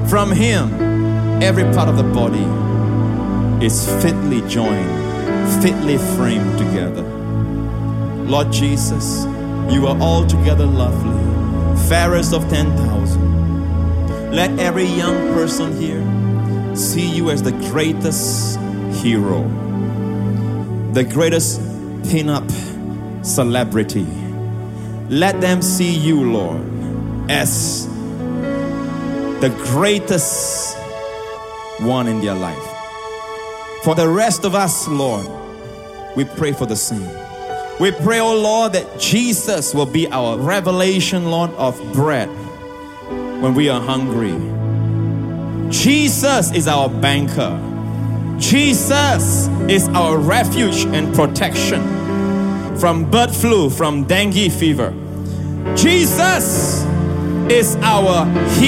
From Him, every part of the body is fitly joined, fitly framed together. Lord Jesus, you are altogether lovely, fairest of 10,000. Let every young person here see you as the greatest hero, the greatest pin-up celebrity. Let them see you, Lord, as the greatest one in their life. For the rest of us, Lord, we pray for the same. We pray, oh Lord, that Jesus will be our revelation, Lord, of bread when we are hungry. Jesus is our banker. Jesus is our refuge and protection from bird flu, from dengue fever. Jesus is our healer.